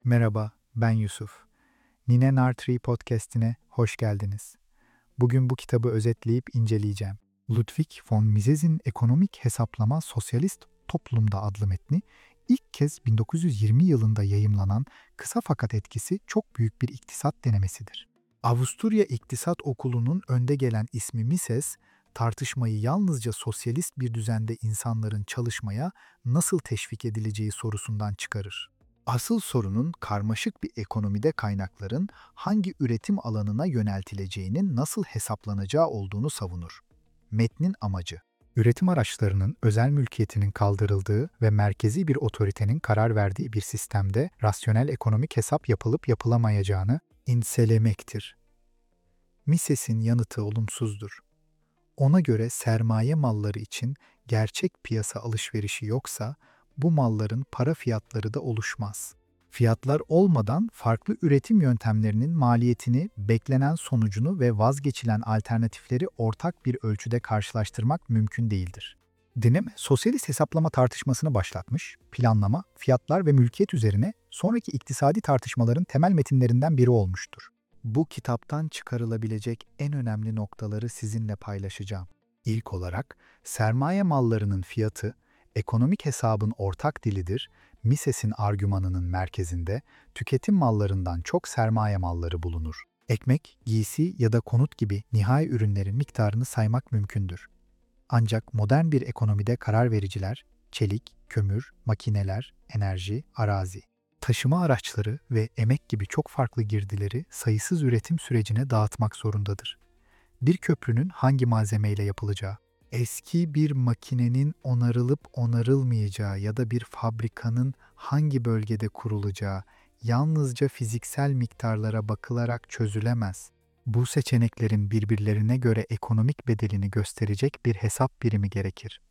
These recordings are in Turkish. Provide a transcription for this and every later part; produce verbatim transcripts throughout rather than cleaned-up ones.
Merhaba, ben Yusuf. Nine Nartree podcast'ine hoş geldiniz. Bugün bu kitabı özetleyip inceleyeceğim. Ludwig von Mises'in Ekonomik Hesaplama Sosyalist Toplumda adlı metni ilk kez bin dokuz yüz yirmi yılında yayımlanan kısa fakat etkisi çok büyük bir iktisat denemesidir. Avusturya İktisat Okulu'nun önde gelen ismi Mises, tartışmayı yalnızca sosyalist bir düzende insanların çalışmaya nasıl teşvik edileceği sorusundan çıkarır. Asıl sorunun karmaşık bir ekonomide kaynakların hangi üretim alanına yöneltileceğinin nasıl hesaplanacağı olduğunu savunur. Metnin amacı, üretim araçlarının özel mülkiyetinin kaldırıldığı ve merkezi bir otoritenin karar verdiği bir sistemde rasyonel ekonomik hesap yapılıp yapılamayacağını incelemektir. Mises'in yanıtı olumsuzdur. Ona göre sermaye malları için gerçek piyasa alışverişi yoksa, bu malların para fiyatları da oluşmaz. Fiyatlar olmadan farklı üretim yöntemlerinin maliyetini, beklenen sonucunu ve vazgeçilen alternatifleri ortak bir ölçüde karşılaştırmak mümkün değildir. Deneme, sosyalist hesaplama tartışmasını başlatmış, planlama, fiyatlar ve mülkiyet üzerine sonraki iktisadi tartışmaların temel metinlerinden biri olmuştur. Bu kitaptan çıkarılabilecek en önemli noktaları sizinle paylaşacağım. İlk olarak, sermaye mallarının fiyatı, ekonomik hesabın ortak dilidir, Mises'in argümanının merkezinde tüketim mallarından çok sermaye malları bulunur. Ekmek, giysi ya da konut gibi nihai ürünlerin miktarını saymak mümkündür. Ancak modern bir ekonomide karar vericiler, çelik, kömür, makineler, enerji, arazi, taşıma araçları ve emek gibi çok farklı girdileri sayısız üretim sürecine dağıtmak zorundadır. Bir köprünün hangi malzemeyle yapılacağı, eski bir makinenin onarılıp onarılmayacağı ya da bir fabrikanın hangi bölgede kurulacağı yalnızca fiziksel miktarlara bakılarak çözülemez. Bu seçeneklerin birbirlerine göre ekonomik bedelini gösterecek bir hesap birimi gerekir.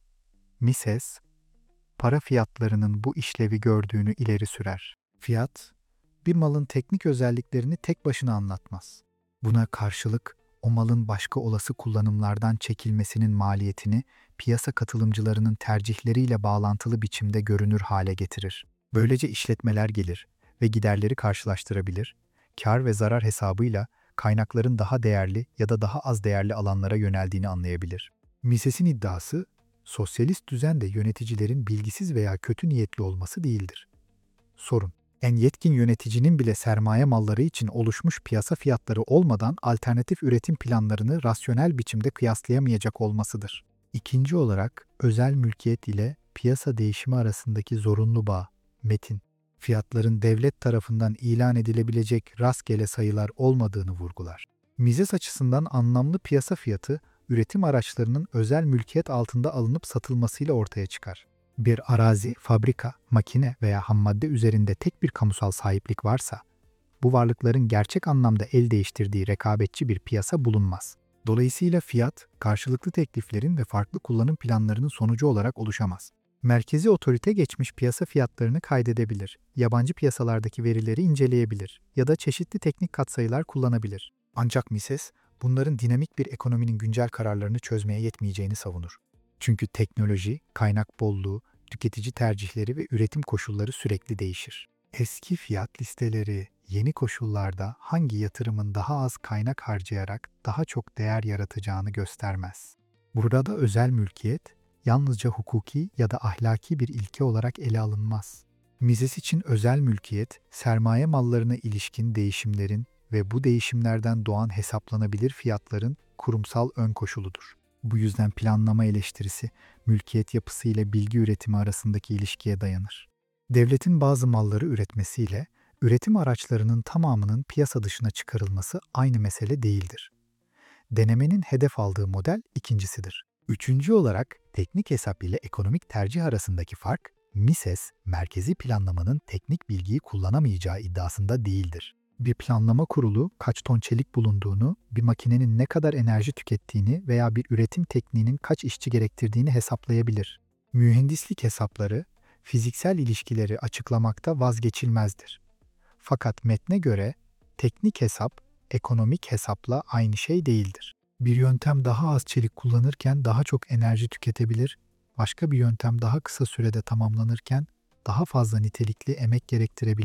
Mises, para fiyatlarının bu işlevi gördüğünü ileri sürer. Fiyat, bir malın teknik özelliklerini tek başına anlatmaz. Buna karşılık, o malın başka olası kullanımlardan çekilmesinin maliyetini piyasa katılımcılarının tercihleriyle bağlantılı biçimde görünür hale getirir. Böylece işletmeler gelir ve giderleri karşılaştırabilir, kar ve zarar hesabıyla kaynakların daha değerli ya da daha az değerli alanlara yöneldiğini anlayabilir. Mises'in iddiası, sosyalist düzende yöneticilerin bilgisiz veya kötü niyetli olması değildir. Sorun, en yetkin yöneticinin bile sermaye malları için oluşmuş piyasa fiyatları olmadan alternatif üretim planlarını rasyonel biçimde kıyaslayamayacak olmasıdır. İkinci olarak, özel mülkiyet ile piyasa değişimi arasındaki zorunlu bağ, metin, fiyatların devlet tarafından ilan edilebilecek rastgele sayılar olmadığını vurgular. Mises açısından anlamlı piyasa fiyatı, üretim araçlarının özel mülkiyet altında alınıp satılmasıyla ortaya çıkar. Bir arazi, fabrika, makine veya hammadde üzerinde tek bir kamusal sahiplik varsa, bu varlıkların gerçek anlamda el değiştirdiği rekabetçi bir piyasa bulunmaz. Dolayısıyla fiyat, karşılıklı tekliflerin ve farklı kullanım planlarının sonucu olarak oluşamaz. Merkezi otorite geçmiş piyasa fiyatlarını kaydedebilir, yabancı piyasalardaki verileri inceleyebilir ya da çeşitli teknik katsayılar kullanabilir. Ancak Mises, bunların dinamik bir ekonominin güncel kararlarını çözmeye yetmeyeceğini savunur. Çünkü teknoloji, kaynak bolluğu, tüketici tercihleri ve üretim koşulları sürekli değişir. Eski fiyat listeleri yeni koşullarda hangi yatırımın daha az kaynak harcayarak daha çok değer yaratacağını göstermez. Burada özel mülkiyet yalnızca hukuki ya da ahlaki bir ilke olarak ele alınmaz. Mises için özel mülkiyet, sermaye mallarına ilişkin değişimlerin ve bu değişimlerden doğan hesaplanabilir fiyatların kurumsal ön koşuludur. Bu yüzden planlama eleştirisi, mülkiyet yapısı ile bilgi üretimi arasındaki ilişkiye dayanır. Devletin bazı malları üretmesiyle, üretim araçlarının tamamının piyasa dışına çıkarılması aynı mesele değildir. Denemenin hedef aldığı model ikincisidir. Üçüncü olarak, teknik hesap ile ekonomik tercih arasındaki fark, Mises, merkezi planlamanın teknik bilgiyi kullanamayacağı iddiasında değildir. Bir planlama kurulu kaç ton çelik bulunduğunu, bir makinenin ne kadar enerji tükettiğini veya bir üretim tekniğinin kaç işçi gerektirdiğini hesaplayabilir. Mühendislik hesapları, fiziksel ilişkileri açıklamakta vazgeçilmezdir. Fakat metne göre teknik hesap, ekonomik hesapla aynı şey değildir. Bir yöntem daha az çelik kullanırken daha çok enerji tüketebilir, başka bir yöntem daha kısa sürede tamamlanırken daha fazla nitelikli emek gerektirebilir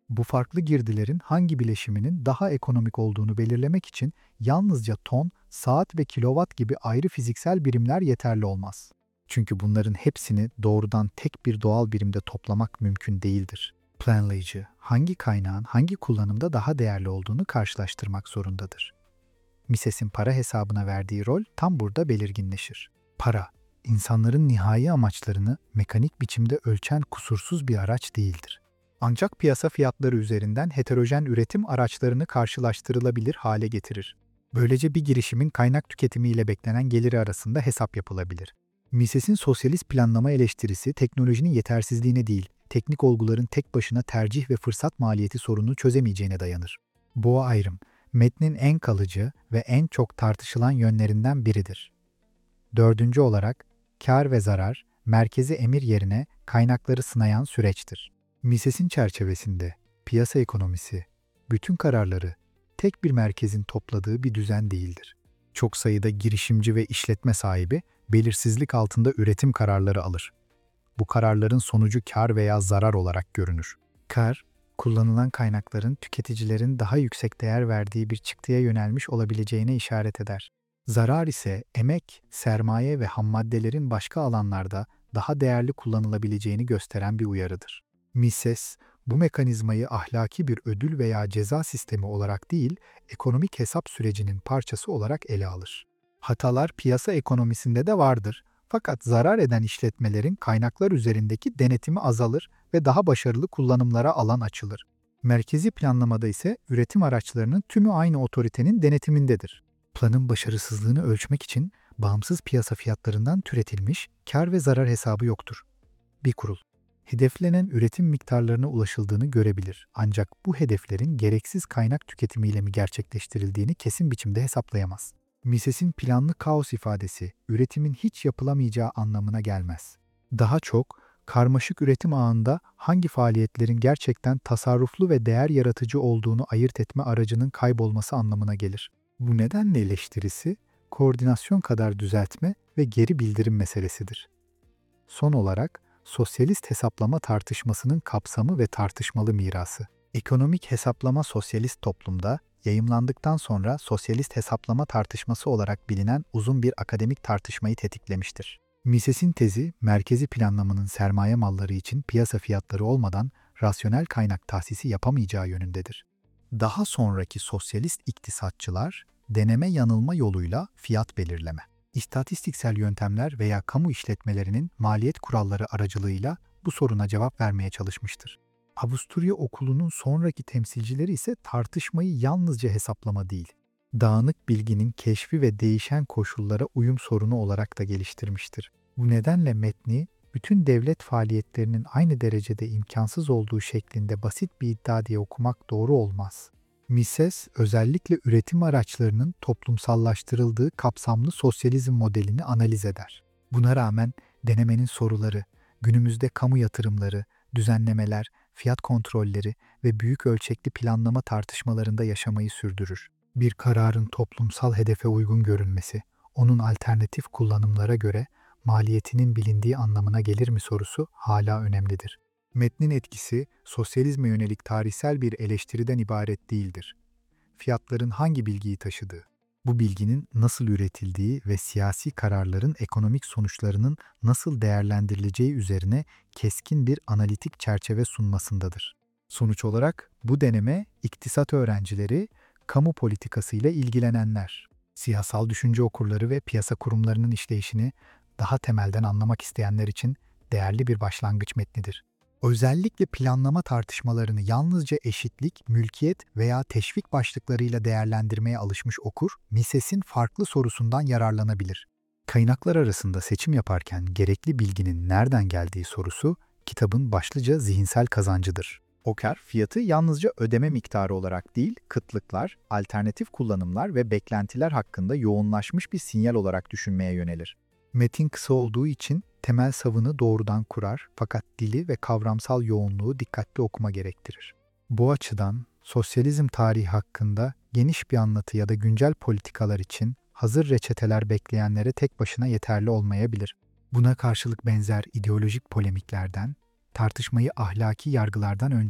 Bu farklı girdilerin hangi bileşiminin daha ekonomik olduğunu belirlemek için yalnızca ton, saat ve kilowatt gibi ayrı fiziksel birimler yeterli olmaz. Çünkü bunların hepsini doğrudan tek bir doğal birimde toplamak mümkün değildir. Planlayıcı, hangi kaynağın hangi kullanımda daha değerli olduğunu karşılaştırmak zorundadır. Mises'in para hesabına verdiği rol tam burada belirginleşir. Para, insanların nihai amaçlarını mekanik biçimde ölçen kusursuz bir araç değildir. Ancak piyasa fiyatları üzerinden heterojen üretim araçlarını karşılaştırılabilir hale getirir. Böylece bir girişimin kaynak tüketimi ile beklenen geliri arasında hesap yapılabilir. Mises'in sosyalist planlama eleştirisi teknolojinin yetersizliğine değil, teknik olguların tek başına tercih ve fırsat maliyeti sorununu çözemeyeceğine dayanır. Bu ayrım, metnin en kalıcı ve en çok tartışılan yönlerinden biridir. Dördüncü olarak, kar ve zarar, merkezi emir yerine kaynakları sınayan süreçtir. Mises'in çerçevesinde piyasa ekonomisi, bütün kararları tek bir merkezin topladığı bir düzen değildir. Çok sayıda girişimci ve işletme sahibi belirsizlik altında üretim kararları alır. Bu kararların sonucu kar veya zarar olarak görünür. Kar, kullanılan kaynakların tüketicilerin daha yüksek değer verdiği bir çıktıya yönelmiş olabileceğine işaret eder. Zarar ise emek, sermaye ve hammaddelerin başka alanlarda daha değerli kullanılabileceğini gösteren bir uyarıdır. Mises, bu mekanizmayı ahlaki bir ödül veya ceza sistemi olarak değil, ekonomik hesap sürecinin parçası olarak ele alır. Hatalar piyasa ekonomisinde de vardır. Fakat zarar eden işletmelerin kaynaklar üzerindeki denetimi azalır ve daha başarılı kullanımlara alan açılır. Merkezi planlamada ise üretim araçlarının tümü aynı otoritenin denetimindedir. Planın başarısızlığını ölçmek için bağımsız piyasa fiyatlarından türetilmiş kar ve zarar hesabı yoktur. Bir kurul, hedeflenen üretim miktarlarına ulaşıldığını görebilir. Ancak bu hedeflerin gereksiz kaynak tüketimiyle mi gerçekleştirildiğini kesin biçimde hesaplayamaz. Mises'in planlı kaos ifadesi, üretimin hiç yapılamayacağı anlamına gelmez. Daha çok, karmaşık üretim ağında hangi faaliyetlerin gerçekten tasarruflu ve değer yaratıcı olduğunu ayırt etme aracının kaybolması anlamına gelir. Bu nedenle eleştirisi, koordinasyon kadar düzeltme ve geri bildirim meselesidir. Son olarak, sosyalist hesaplama tartışmasının kapsamı ve tartışmalı mirası. Ekonomik hesaplama sosyalist toplumda, yayımlandıktan sonra sosyalist hesaplama tartışması olarak bilinen uzun bir akademik tartışmayı tetiklemiştir. Mises'in tezi, merkezi planlamanın sermaye malları için piyasa fiyatları olmadan rasyonel kaynak tahsisi yapamayacağı yönündedir. Daha sonraki sosyalist iktisatçılar, deneme yanılma yoluyla fiyat belirleme, istatistiksel yöntemler veya kamu işletmelerinin maliyet kuralları aracılığıyla bu soruna cevap vermeye çalışmıştır. Avusturya Okulu'nun sonraki temsilcileri ise tartışmayı yalnızca hesaplama değil, dağınık bilginin keşfi ve değişen koşullara uyum sorunu olarak da geliştirmiştir. Bu nedenle metni, bütün devlet faaliyetlerinin aynı derecede imkansız olduğu şeklinde basit bir iddia diye okumak doğru olmaz. Mises, özellikle üretim araçlarının toplumsallaştırıldığı kapsamlı sosyalizm modelini analiz eder. Buna rağmen denemenin soruları, günümüzde kamu yatırımları, düzenlemeler, fiyat kontrolleri ve büyük ölçekli planlama tartışmalarında yaşamayı sürdürür. Bir kararın toplumsal hedefe uygun görünmesi, onun alternatif kullanımlara göre maliyetinin bilindiği anlamına gelir mi sorusu hala önemlidir. Metnin etkisi, sosyalizme yönelik tarihsel bir eleştiriden ibaret değildir. Fiyatların hangi bilgiyi taşıdığı, bu bilginin nasıl üretildiği ve siyasi kararların ekonomik sonuçlarının nasıl değerlendirileceği üzerine keskin bir analitik çerçeve sunmasındadır. Sonuç olarak bu deneme, iktisat öğrencileri, kamu politikasıyla ilgilenenler, siyasal düşünce okurları ve piyasa kurumlarının işleyişini daha temelden anlamak isteyenler için değerli bir başlangıç metnidir. Özellikle planlama tartışmalarını yalnızca eşitlik, mülkiyet veya teşvik başlıklarıyla değerlendirmeye alışmış okur, Mises'in farklı sorusundan yararlanabilir. Kaynaklar arasında seçim yaparken gerekli bilginin nereden geldiği sorusu, kitabın başlıca zihinsel kazancıdır. Oker, fiyatı yalnızca ödeme miktarı olarak değil, kıtlıklar, alternatif kullanımlar ve beklentiler hakkında yoğunlaşmış bir sinyal olarak düşünmeye yönelir. Metin kısa olduğu için temel savını doğrudan kurar fakat dili ve kavramsal yoğunluğu dikkatli okuma gerektirir. Bu açıdan sosyalizm tarihi hakkında geniş bir anlatı ya da güncel politikalar için hazır reçeteler bekleyenlere tek başına yeterli olmayabilir. Buna karşılık benzer ideolojik polemiklerden, tartışmayı ahlaki yargılardan önce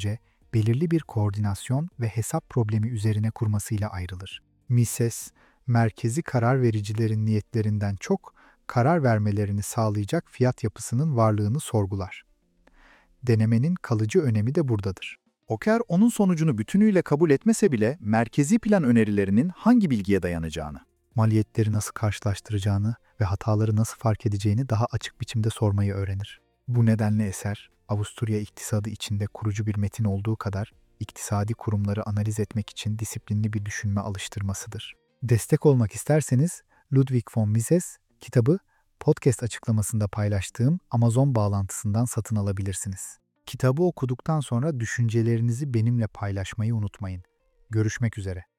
belirli bir koordinasyon ve hesap problemi üzerine kurmasıyla ayrılır. Mises, merkezi karar vericilerin niyetlerinden çok, karar vermelerini sağlayacak fiyat yapısının varlığını sorgular. Denemenin kalıcı önemi de buradadır. Oker onun sonucunu bütünüyle kabul etmese bile merkezi plan önerilerinin hangi bilgiye dayanacağını, Maliyetleri nasıl karşılaştıracağını ve hataları nasıl fark edeceğini daha açık biçimde sormayı öğrenir. Bu nedenle eser, Avusturya iktisadı içinde kurucu bir metin olduğu kadar, iktisadi kurumları analiz etmek için disiplinli bir düşünme alıştırmasıdır. Destek olmak isterseniz, Ludwig von Mises kitabı podcast açıklamasında paylaştığım Amazon bağlantısından satın alabilirsiniz. Kitabı okuduktan sonra düşüncelerinizi benimle paylaşmayı unutmayın. Görüşmek üzere.